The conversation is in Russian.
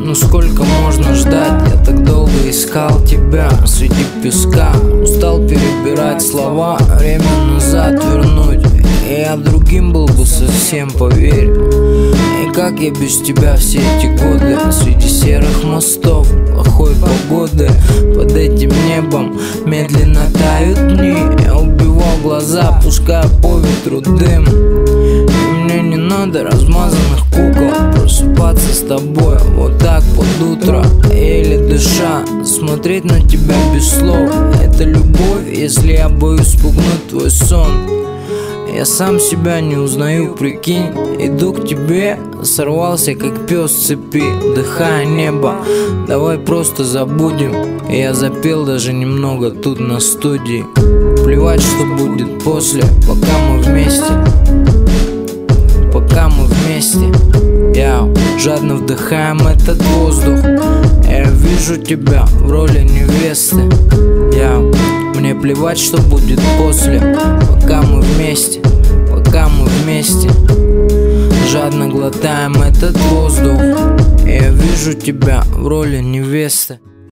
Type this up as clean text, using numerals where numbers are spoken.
ну сколько можно ждать? Я так долго искал тебя среди песка. Устал перебирать слова, время назад вернуть. Я другим был бы совсем, поверь. И как я без тебя все эти годы? Среди серых мостов, плохой погоды, под этим небом медленно тают дни. Я убивал глаза, пуская по ветру дым. И мне не надо размазанных кукол, просыпаться с тобой вот так под утро, еле дыша, смотреть на тебя без слов. Это любовь, если я боюсь спугнуть твой сон. Я сам себя не узнаю, прикинь. Иду к тебе, сорвался как пес с цепи, вдыхая небо. Давай просто забудем. Я запел даже немного тут на студии. Плевать, что будет после, пока мы вместе. Пока мы вместе. Я жадно вдыхаем этот воздух. Я вижу тебя в роли невесты. Мне плевать, что будет после, пока мы вместе. Пока мы вместе. Жадно глотаем этот воздух. Я вижу тебя в роли невесты.